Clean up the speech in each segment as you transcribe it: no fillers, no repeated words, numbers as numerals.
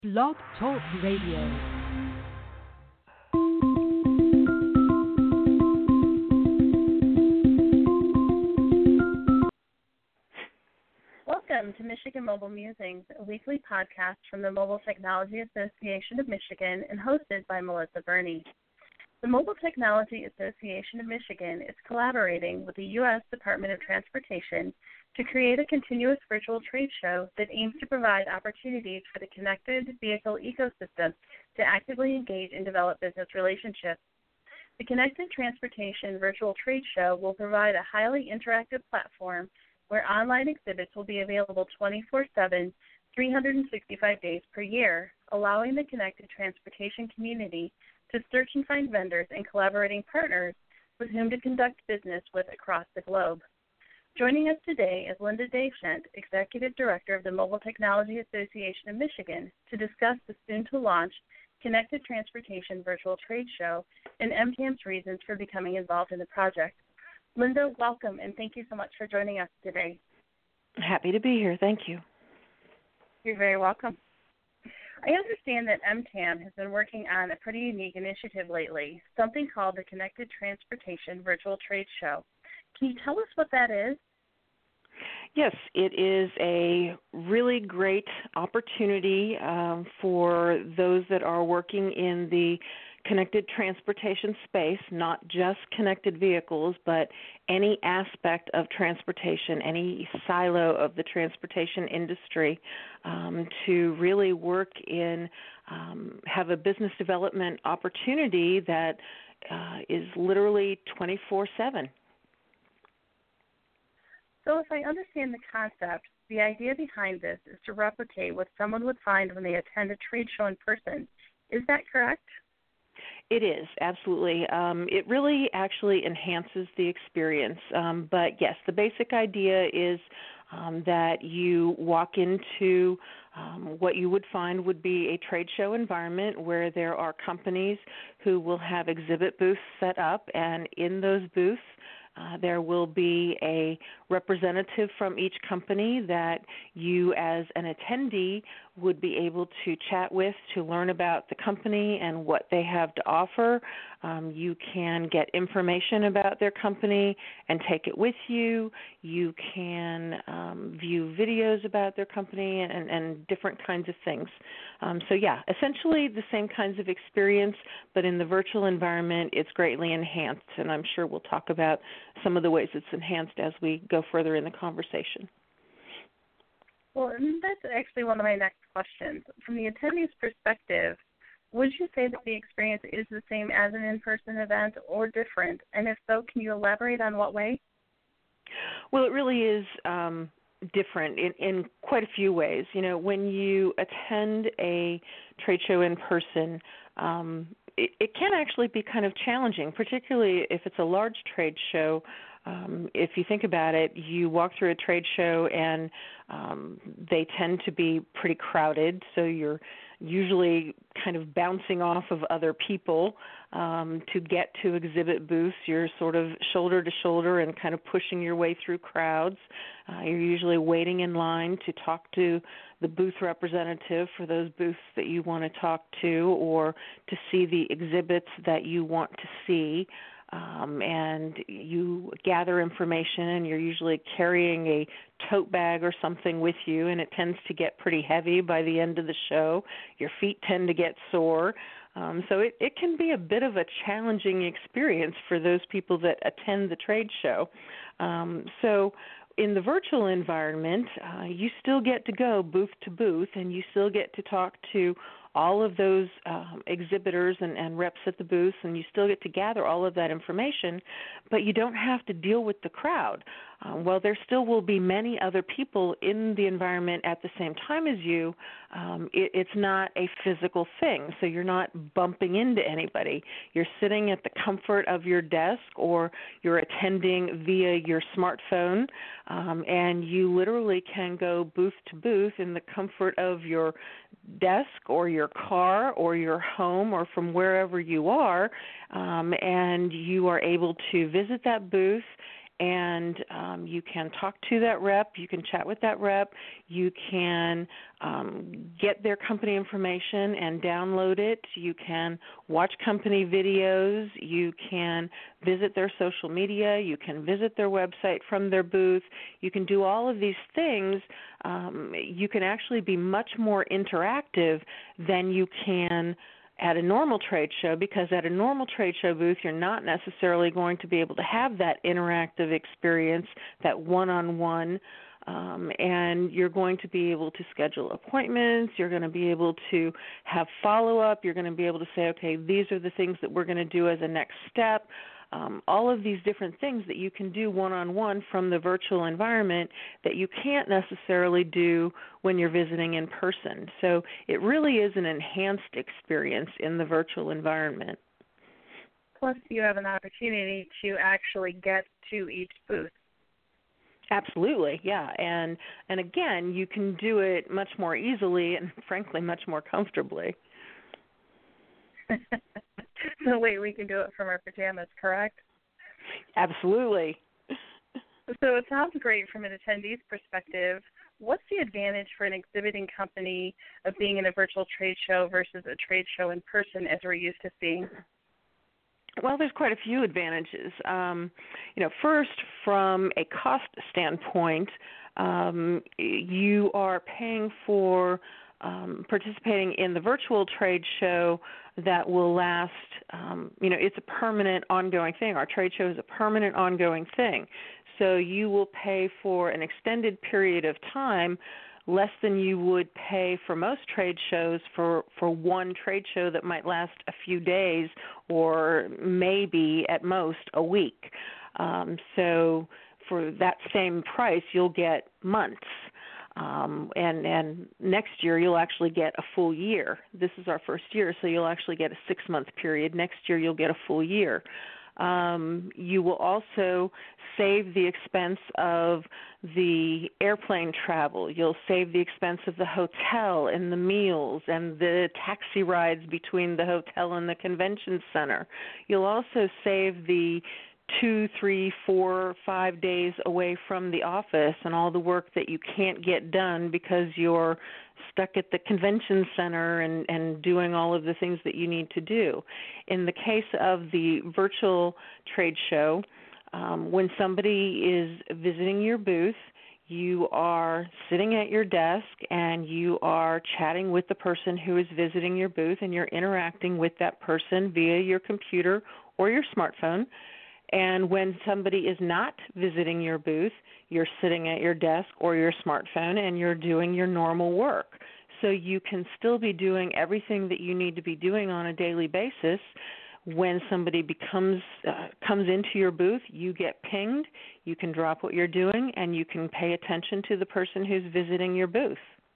Blog Talk Radio. Welcome to Michigan Mobile Musings, a weekly podcast from the Mobile Technology Association of Michigan and hosted by Melissa Burney. The Mobile Technology Association of Michigan is collaborating with the U.S. Department of Transportation to create a continuous virtual trade show that aims to provide opportunities for the connected vehicle ecosystem to actively engage and develop business relationships. The Connected Transportation Virtual Trade Show will provide a highly interactive platform where online exhibits will be available 24/7, 365 days per year, allowing the connected transportation community to search and find vendors and collaborating partners with whom to conduct business with across the globe. Joining us today is Linda Deschent, Executive Director of the Mobile Technology Association of Michigan, to discuss the soon-to-launch Connected Transportation Virtual Trade Show and MTAM's reasons for becoming involved in the project. Linda, welcome, and thank you so much for joining us today. Happy to be here. Thank you. You're very welcome. I understand that MTAM has been working on a pretty unique initiative lately, something called the Connected Transportation Virtual Trade Show. Can you tell us what that is? Yes, it is a really great opportunity for those that are working in the connected transportation space, not just connected vehicles, but any aspect of transportation, any silo of the transportation industry, to really work in, have a business development opportunity that is literally 24/7. So if I understand the concept, the idea behind this is to replicate what someone would find when they attend a trade show in person. Is that correct? It is, absolutely. It really actually enhances the experience. But yes, the basic idea is that you walk into what you would find would be a trade show environment where there are companies who will have exhibit booths set up, and in those booths there will be a representative from each company that you as an attendee would be able to chat with to learn about the company and what they have to offer. You can get information about their company and take it with you. You can view videos about their company and different kinds of things. So yeah, essentially the same kinds of experience, but in the virtual environment it's greatly enhanced, and I'm sure we'll talk about some of the ways it's enhanced as we go further in the conversation. Well, and that's actually one of my next questions. From the attendee's perspective, would you say that the experience is the same as an in-person event or different? And if so, can you elaborate on what way? Well, it really is different in quite a few ways. You know, when you attend a trade show in person, it can actually be kind of challenging, particularly if it's a large trade show. If you think about it, you walk through a trade show and they tend to be pretty crowded, so you're usually kind of bouncing off of other people to get to exhibit booths. You're sort of shoulder to shoulder and kind of pushing your way through crowds. You're usually waiting in line to talk to the booth representative for those booths that you want to talk to or to see the exhibits that you want to see. And you gather information, and you're usually carrying a tote bag or something with you, and it tends to get pretty heavy by the end of the show. Your feet tend to get sore. So it can be a bit of a challenging experience for those people that attend the trade show. So in the virtual environment, you still get to go booth to booth, and you still get to talk to all of those exhibitors and reps at the booths, and you still get to gather all of that information, but you don't have to deal with the crowd. While there still will be many other people in the environment at the same time as you, it's not a physical thing, so you're not bumping into anybody. You're sitting at the comfort of your desk, or you're attending via your smartphone, and you literally can go booth to booth in the comfort of your desk or your car or your home or from wherever you are, and you are able to visit that booth and you can talk to that rep, you can chat with that rep, you can get their company information and download it, you can watch company videos, you can visit their social media, you can visit their website from their booth, you can do all of these things. You can actually be much more interactive than you can at a normal trade show, because at a normal trade show booth, you're not necessarily going to be able to have that interactive experience, that one-on-one, and you're going to be able to schedule appointments, you're going to be able to have follow-up, you're going to be able to say, okay, these are the things that we're going to do as a next step. All of these different things that you can do one-on-one from the virtual environment that you can't necessarily do when you're visiting in person. So it really is an enhanced experience in the virtual environment. Plus, you have an opportunity to actually get to each booth. Absolutely, yeah. And again, you can do it much more easily and, frankly, much more comfortably. So wait, we can do it from our pajamas, correct? Absolutely. So it sounds great from an attendee's perspective. What's the advantage for an exhibiting company of being in a virtual trade show versus a trade show in person, as we're used to seeing? Well, there's quite a few advantages. First, from a cost standpoint, you are paying for participating in the virtual trade show that will last, it's a permanent ongoing thing. Our trade show is a permanent ongoing thing. So you will pay for an extended period of time, less than you would pay for most trade shows for one trade show that might last a few days or maybe at most a week. So for that same price, you'll get months. And next year you'll actually get a full year. This is our first year, so you'll actually get a 6-month period. Next year you'll get a full year. You will also save the expense of the airplane travel. You'll save the expense of the hotel and the meals and the taxi rides between the hotel and the convention center. You'll also save the 2, 3, 4, 5 days away from the office and all the work that you can't get done because you're stuck at the convention center and doing all of the things that you need to do. In the case of the virtual trade show, when somebody is visiting your booth, you are sitting at your desk and you are chatting with the person who is visiting your booth, and you're interacting with that person via your computer or your smartphone. And when somebody is not visiting your booth, you're sitting at your desk or your smartphone and you're doing your normal work. So you can still be doing everything that you need to be doing on a daily basis. When somebody comes into your booth, you get pinged, you can drop what you're doing, and you can pay attention to the person who's visiting your booth.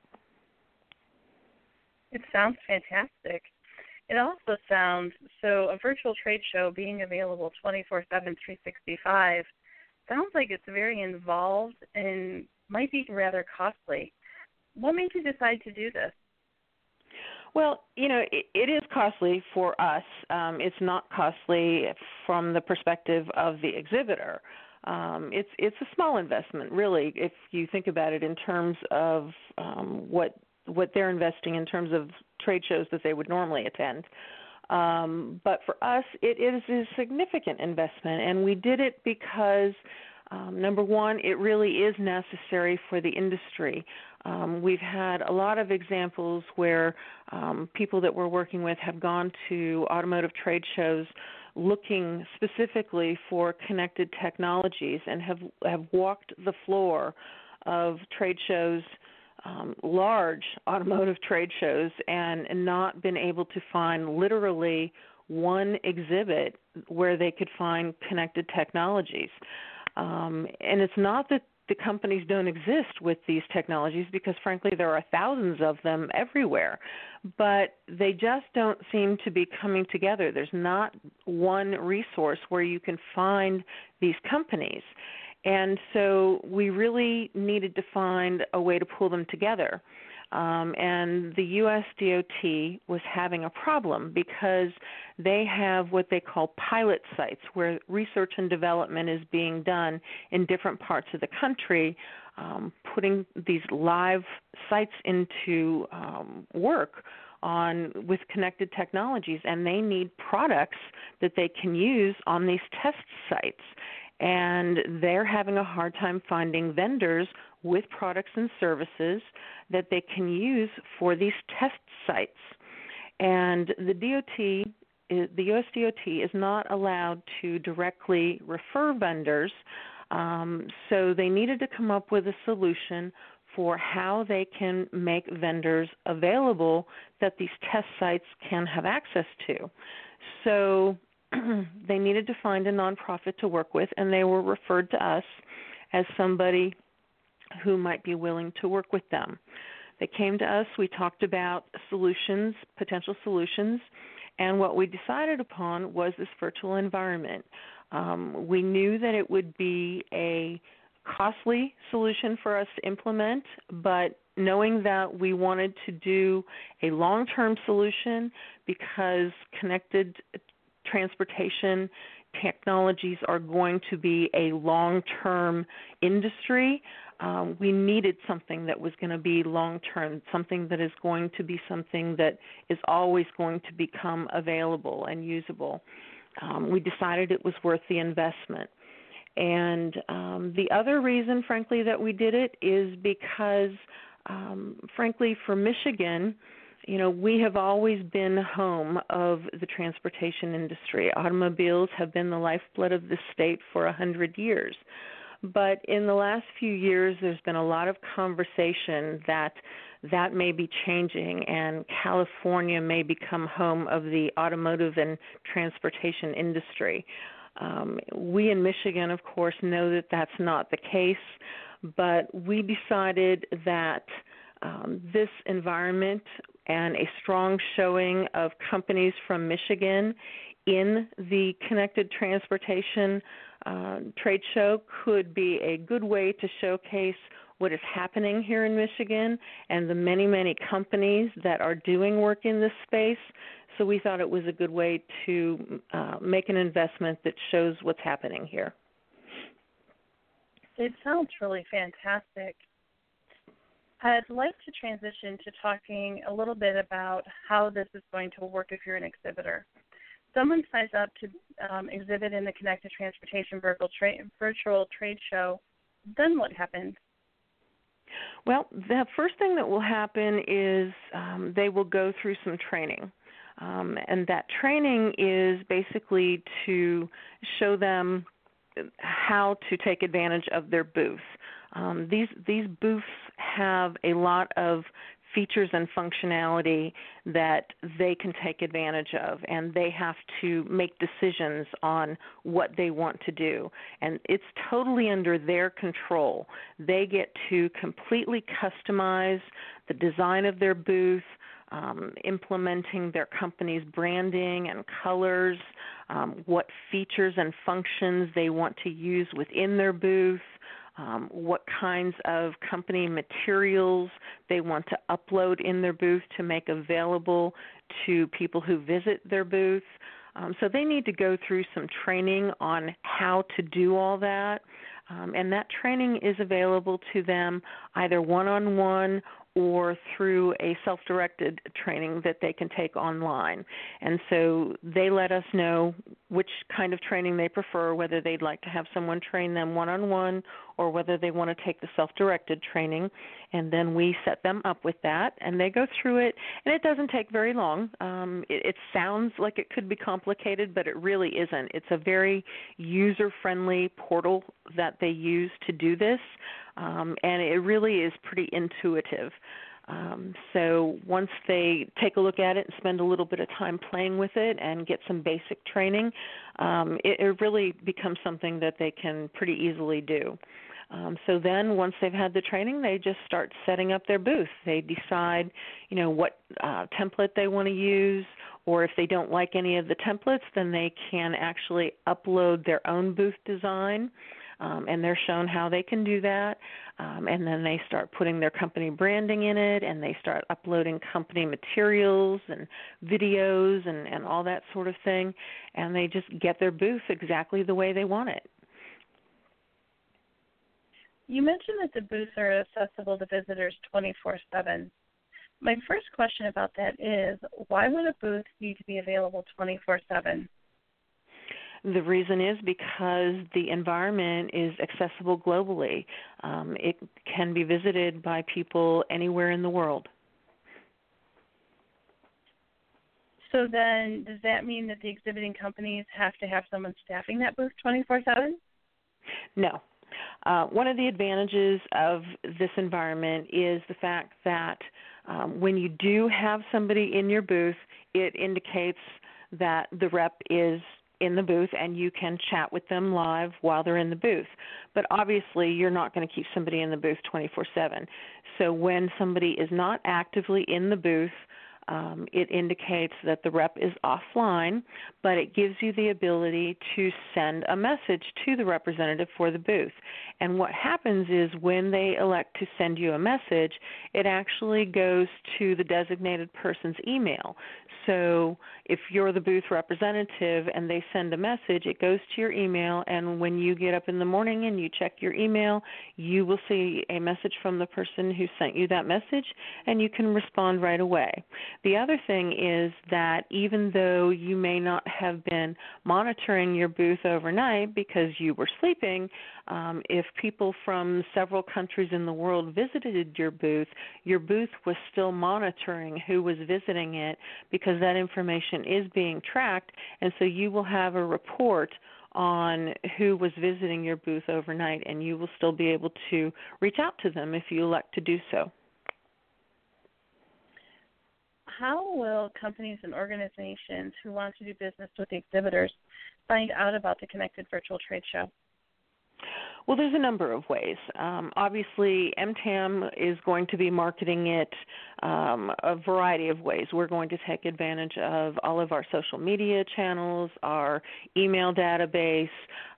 It sounds fantastic. It also sounds, so a virtual trade show being available 24/7, 365, sounds like it's very involved and might be rather costly. What made you decide to do this? Well, it is costly for us. It's not costly from the perspective of the exhibitor. It's a small investment, really, if you think about it in terms of what they're investing in terms of trade shows that they would normally attend. But for us, it is a significant investment, and we did it because, number one, it really is necessary for the industry. We've had a lot of examples where people that we're working with have gone to automotive trade shows looking specifically for connected technologies and have walked the floor of trade shows, large automotive trade shows, and not been able to find literally one exhibit where they could find connected technologies. And it's not that the companies don't exist with these technologies, because frankly there are thousands of them everywhere, but they just don't seem to be coming together. There's not one resource where you can find these companies. And so we really needed to find a way to pull them together. and the U.S. DOT was having a problem because they have what they call pilot sites where research and development is being done in different parts of the country, putting these live sites into work with connected technologies, and they need products that they can use on these test sites. And they're having a hard time finding vendors with products and services that they can use for these test sites. And the U.S. DOT is not allowed to directly refer vendors, so they needed to come up with a solution for how they can make vendors available that these test sites can have access to. So they needed to find a nonprofit to work with, and they were referred to us as somebody who might be willing to work with them. They came to us, we talked about solutions, potential solutions, and what we decided upon was this virtual environment. We knew that it would be a costly solution for us to implement, but knowing that we wanted to do a long-term solution because connected transportation technologies are going to be a long-term industry, we needed something that was going to be long-term, something that is going to be something that is always going to become available and usable. We decided it was worth the investment. And the other reason, frankly, that we did it is because, frankly, for Michigan, we have always been home of the transportation industry. Automobiles have been the lifeblood of the state for 100 years. But in the last few years, there's been a lot of conversation that may be changing, and California may become home of the automotive and transportation industry. We in Michigan, of course, know that that's not the case, but we decided that this environment and a strong showing of companies from Michigan in the Connected Transportation trade show could be a good way to showcase what is happening here in Michigan and the many, many companies that are doing work in this space. So we thought it was a good way to make an investment that shows what's happening here. It sounds really fantastic. I'd like to transition to talking a little bit about how this is going to work if you're an exhibitor. Someone signs up to exhibit in the Connected Transportation virtual trade show. Then what happens? Well, the first thing that will happen is they will go through some training. And that training is basically to show them how to take advantage of their booth. These booths have a lot of features and functionality that they can take advantage of, and they have to make decisions on what they want to do. And it's totally under their control. They get to completely customize the design of their booth, implementing their company's branding and colors, what features and functions they want to use within their booth, what kinds of company materials they want to upload in their booth to make available to people who visit their booth. So they need to go through some training on how to do all that, and that training is available to them either one-on-one or through a self-directed training that they can take online. And so they let us know which kind of training they prefer, whether they'd like to have someone train them one-on-one or whether they want to take the self-directed training. And then we set them up with that, and they go through it. And it doesn't take very long. It sounds like it could be complicated, but it really isn't. It's a very user-friendly portal that they use to do this. And it really is pretty intuitive. So once they take a look at it and spend a little bit of time playing with it and get some basic training, it really becomes something that they can pretty easily do. So then once they've had the training, they just start setting up their booth. They decide, what template they want to use, or if they don't like any of the templates, then they can actually upload their own booth design. and they're shown how they can do that, and then they start putting their company branding in it, and they start uploading company materials and videos and all that sort of thing, and they just get their booth exactly the way they want it. You mentioned that the booths are accessible to visitors 24/7. My first question about that is, why would a booth need to be available 24/7? The reason is because the environment is accessible globally. It can be visited by people anywhere in the world. So then, does that mean that the exhibiting companies have to have someone staffing that booth 24/7? No. One of the advantages of this environment is the fact that when you do have somebody in your booth, it indicates that the rep is in the booth and you can chat with them live while they're in the booth. But obviously you're not going to keep somebody in the booth 24/7. So when somebody is not actively in the booth, it indicates that the rep is offline, but it gives you the ability to send a message to the representative for the booth. And what happens is when they elect to send you a message, it actually goes to the designated person's email. So if you're the booth representative and they send a message, it goes to your email, and when you get up in the morning and you check your email, you will see a message from the person who sent you that message, and you can respond right away. The other thing is that even though you may not have been monitoring your booth overnight because you were sleeping, if people from several countries in the world visited your booth was still monitoring who was visiting it because that information is being tracked, and so you will have a report on who was visiting your booth overnight, and you will still be able to reach out to them if you elect to do so. How will companies and organizations who want to do business with the exhibitors find out about the Connected Virtual Trade Show? Well, there's a number of ways. Obviously, MTAM is going to be marketing it a variety of ways. We're going to take advantage of all of our social media channels, our email database,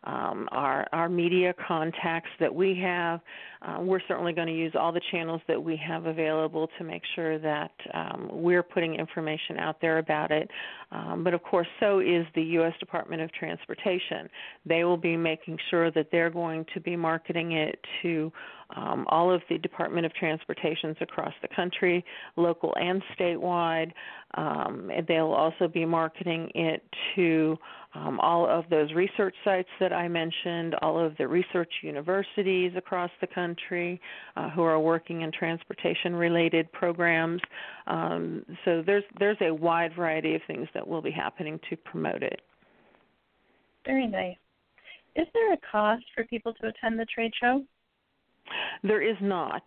our media contacts that we have. We're certainly going to use all the channels that we have available to make sure that we're putting information out there about it. But, of course, so is the U.S. Department of Transportation. They will be making sure that they're going to be marketing it to all of the Department of Transportations across the country, local and statewide. They'll also be marketing it to all of those research sites that I mentioned, all of the research universities across the country who are working in transportation-related programs. So there's a wide variety of things that will be happening to promote it. Very nice. Is there a cost for people to attend the trade show? There is not.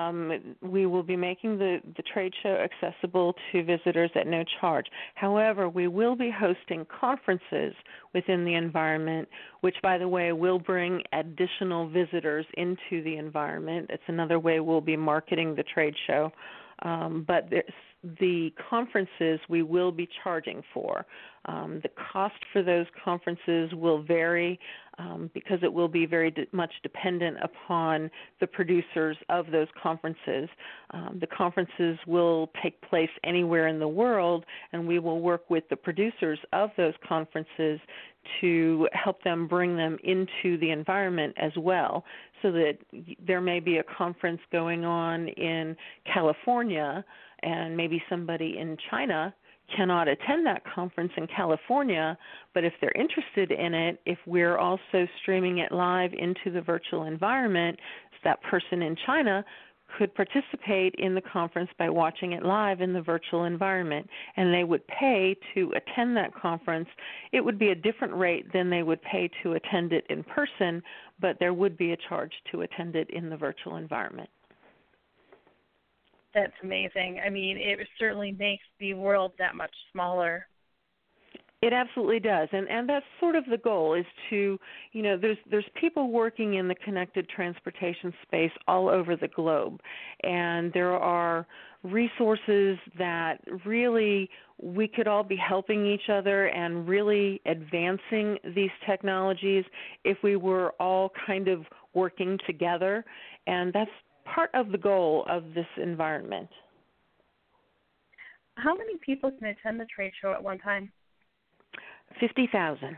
We will be making the trade show accessible to visitors at no charge. However, we will be hosting conferences within the environment, which, by the way, will bring additional visitors into the environment. It's another way we'll be marketing the trade show. But the conferences we will be charging for. The cost for those conferences will vary because it will be very much dependent upon the producers of those conferences. The conferences will take place anywhere in the world, and we will work with the producers of those conferences to help them bring them into the environment as well, so that there may be a conference going on in California and maybe somebody in China cannot attend that conference in California, but if they're interested in it, if we're also streaming it live into the virtual environment, that person in China could participate in the conference by watching it live in the virtual environment, and they would pay to attend that conference. It would be a different rate than they would pay to attend it in person, but there would be a charge to attend it in the virtual environment. That's amazing. I mean, it certainly makes the world that much smaller. It absolutely does, and that's sort of the goal, is to, there's people working in the connected transportation space all over the globe, and there are resources that really we could all be helping each other and really advancing these technologies if we were all kind of working together, and that's part of the goal of this environment. How many people can attend the trade show at one time? 50,000.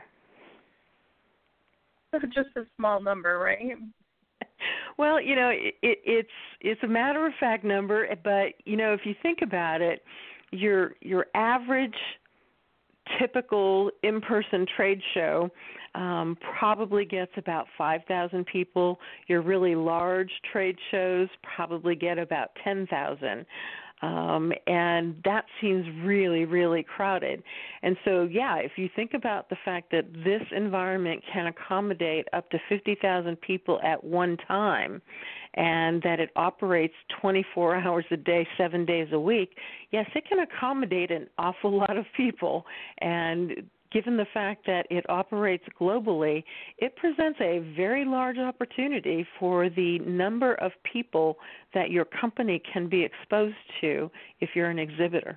Just a small number, right? Well, it's a matter of fact number, but if you think about it, your average typical in-person trade show probably gets about 5,000 people. Your really large trade shows probably get about 10,000. And that seems really, really crowded. And so, if you think about the fact that this environment can accommodate up to 50,000 people at one time, and that it operates 24 hours a day, 7 days a week, yes, it can accommodate an awful lot of people. And given the fact that it operates globally, it presents a very large opportunity for the number of people that your company can be exposed to if you're an exhibitor.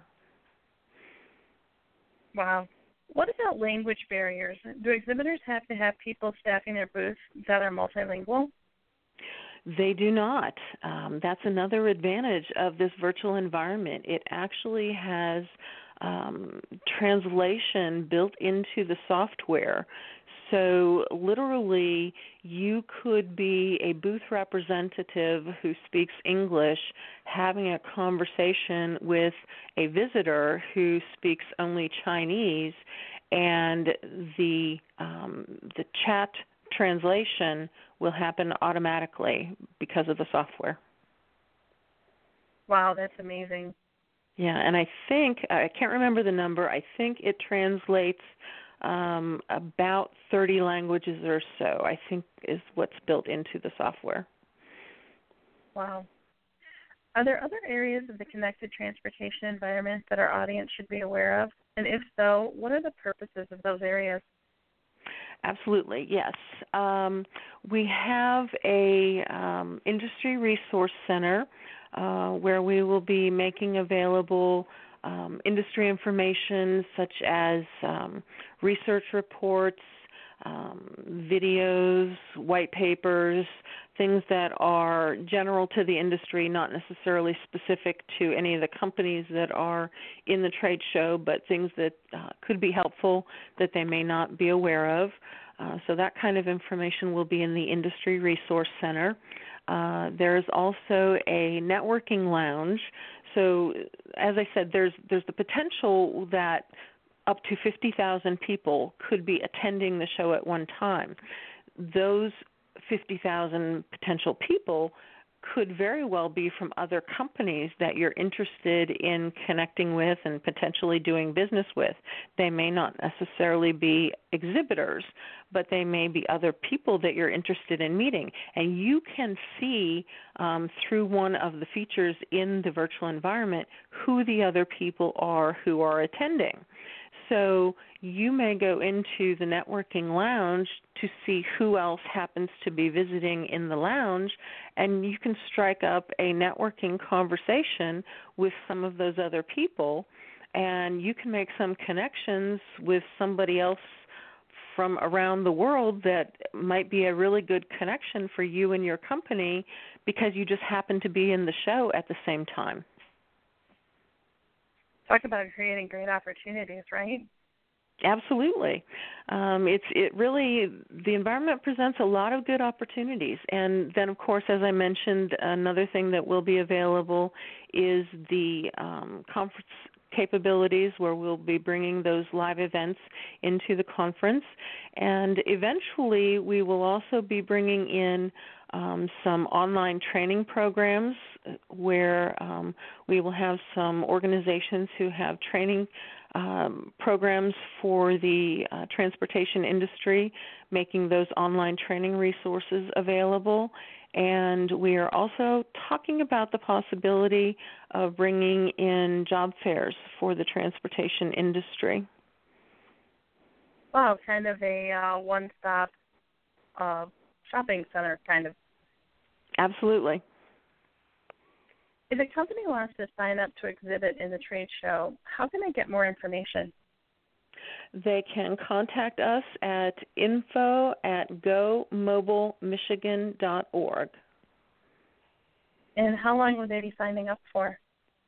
Wow. What about language barriers? Do exhibitors have to have people staffing their booths that are multilingual? They do not. That's another advantage of this virtual environment. It actually has translation built into the software. So literally, you could be a booth representative who speaks English having a conversation with a visitor who speaks only Chinese, and the chat translation will happen automatically because of the software. Wow, that's amazing. Yeah, and I think, I can't remember the number, I think it translates about 30 languages or so, I think is what's built into the software. Wow. Are there other areas of the connected transportation environment that our audience should be aware of? And if so, what are the purposes of those areas? Absolutely, yes. We have a industry resource center where we will be making available industry information such as research reports, videos, white papers, things that are general to the industry, not necessarily specific to any of the companies that are in the trade show, but things that could be helpful that they may not be aware of. So that kind of information will be in the Industry Resource Center. There's also a networking lounge. So as I said, there's the potential that up to 50,000 people could be attending the show at one time. Those 50,000 potential people could very well be from other companies that you're interested in connecting with and potentially doing business with. They may not necessarily be exhibitors, but they may be other people that you're interested in meeting. And you can see through one of the features in the virtual environment who the other people are who are attending. So you may go into the networking lounge to see who else happens to be visiting in the lounge, and you can strike up a networking conversation with some of those other people, and you can make some connections with somebody else from around the world that might be a really good connection for you and your company because you just happen to be in the show at the same time. Talk about creating great opportunities, right? Absolutely. The environment presents a lot of good opportunities. And then, of course, as I mentioned, another thing that will be available is the conference capabilities where we'll be bringing those live events into the conference. And eventually we will also be bringing in some online training programs where we will have some organizations who have training programs for the transportation industry, making those online training resources available. And we are also talking about the possibility of bringing in job fairs for the transportation industry. Wow, kind of a one-stop shopping center, kind of. Absolutely. If a company wants to sign up to exhibit in the trade show, how can I get more information? They can contact us at info@gomobilemichigan.org. And how long will they be signing up for?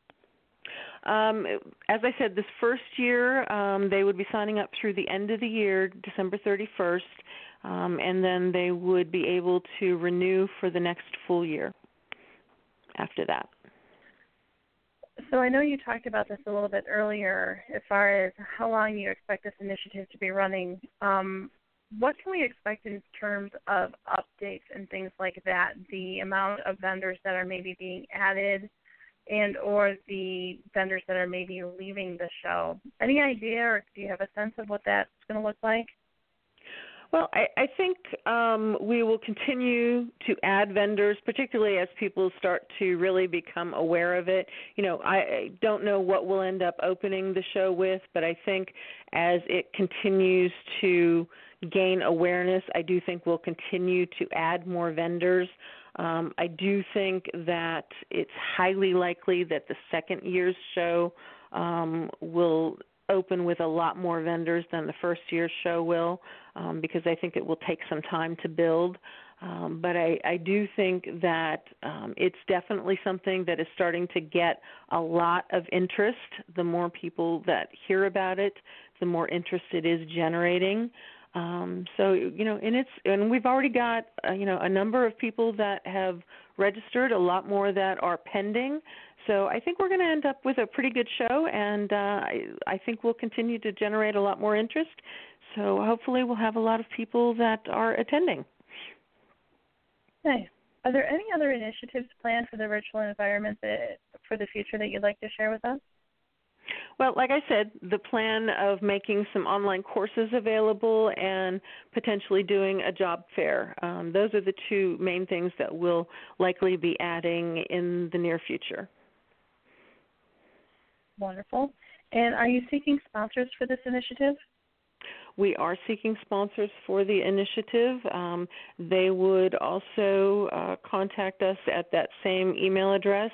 As I said, this first year they would be signing up through the end of the year, December 31st, and then they would be able to renew for the next full year after that. So I know you talked about this a little bit earlier as far as how long you expect this initiative to be running. What can we expect in terms of updates and things like that, the amount of vendors that are maybe being added and or the vendors that are maybe leaving the show? Any idea, or do you have a sense of what that's going to look like? Well, I think we will continue to add vendors, particularly as people start to really become aware of it. You know, I don't know what we'll end up opening the show with, but I think as it continues to gain awareness, I do think we'll continue to add more vendors. I do think that it's highly likely that the second year's show will open with a lot more vendors than the first year's show will, because I think it will take some time to build. But I do think that it's definitely something that is starting to get a lot of interest. The more people that hear about it, the more interest it is generating. So, you know, and we've already got, a number of people that have registered, a lot more that are pending. So I think we're going to end up with a pretty good show, and I think we'll continue to generate a lot more interest. So hopefully we'll have a lot of people that are attending. Nice. Are there any other initiatives planned for the virtual environment for the future that you'd like to share with us? Well, like I said, the plan of making some online courses available and potentially doing a job fair. Those are the two main things that we'll likely be adding in the near future. Wonderful. And are you seeking sponsors for this initiative? We are seeking sponsors for the initiative. They would also contact us at that same email address,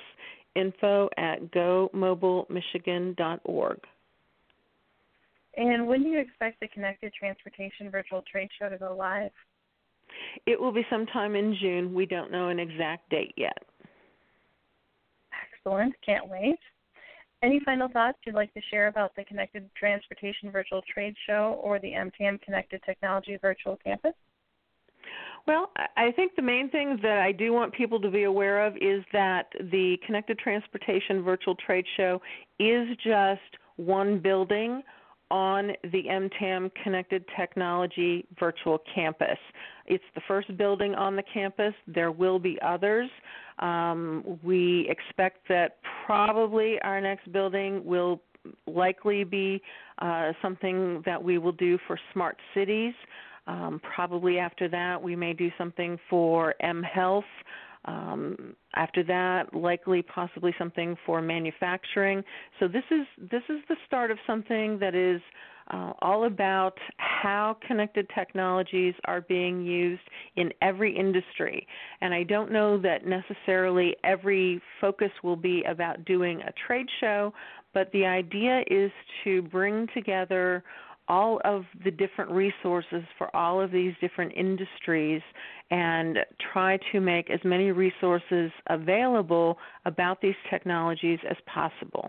info@gomobilemichigan.org. And when do you expect the Connected Transportation Virtual Trade Show to go live? It will be sometime in June. We don't know an exact date yet. Excellent. Can't wait. Any final thoughts you'd like to share about the Connected Transportation Virtual Trade Show or the MTAM Connected Technology Virtual Campus? Well, I think the main thing that I do want people to be aware of is that the Connected Transportation Virtual Trade Show is just one building on the MTAM Connected Technology Virtual Campus. It's the first building on the campus. There will be others. We expect that probably our next building will likely be something that we will do for smart cities. Probably after that, we may do something for mHealth. After that, likely possibly something for manufacturing. So this is the start of something that is all about how connected technologies are being used in every industry. And I don't know that necessarily every focus will be about doing a trade show, but the idea is to bring together all of the different resources for all of these different industries and try to make as many resources available about these technologies as possible.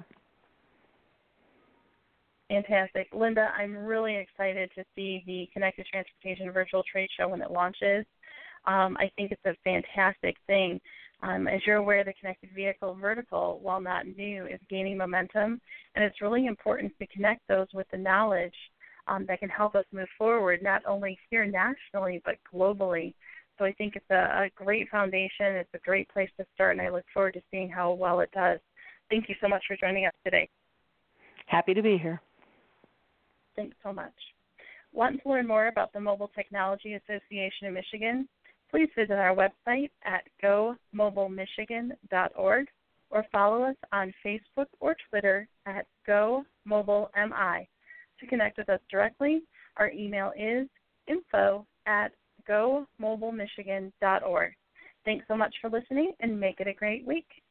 Fantastic. Linda, I'm really excited to see the Connected Transportation Virtual Trade Show when it launches. I think it's a fantastic thing. As you're aware, the connected vehicle vertical, while not new, is gaining momentum, and it's really important to connect those with the knowledge that can help us move forward, not only here nationally, but globally. So I think it's a great foundation. It's a great place to start, and I look forward to seeing how well it does. Thank you so much for joining us today. Happy to be here. Thanks so much. Want to learn more about the Mobile Technology Association of Michigan? Please visit our website at gomobilemichigan.org or follow us on Facebook or Twitter at GoMobileMI. To connect with us directly, our email is info@gomobilemichigan.org. Thanks so much for listening, and make it a great week.